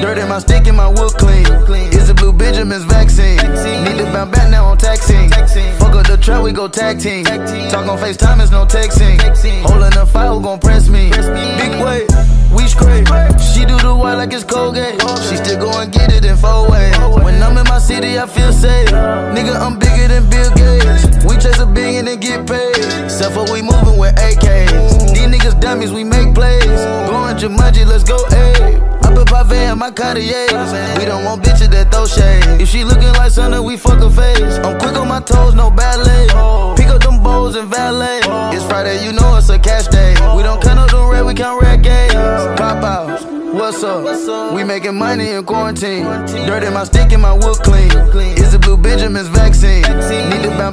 Dirt in my stick and my wood clean. It's a Blue Benjamin's vaccine. Need to bounce back now on taxing. Fuck up the trap, we go tag team. Talk on FaceTime, it's no texting. Holding the fire, who gon' press me? Big way, we scrape. She do the white like it's Colgate. She still go and get it in 4 ways. When I'm in my city, I feel safe. Nigga, I'm bigger than Bill Gates. We chase $1 billion and get paid. Except for we moving with AKs. These niggas dummies, we make plays. Going Jumanji, let's go, ayy. I put Pave in my Cartier. We don't want bitches that throw shade. If she looking like something, we fuck her face. I'm quick on my toes, no ballet. Pick up them bowls and valet. It's Friday, you know it's a cash day. We don't count up the red, we count red games. Pop outs, what's up? We making money in quarantine. Dirt in my stick and my wood clean. It's a Blue Benjamin's vaccine. Need to bounce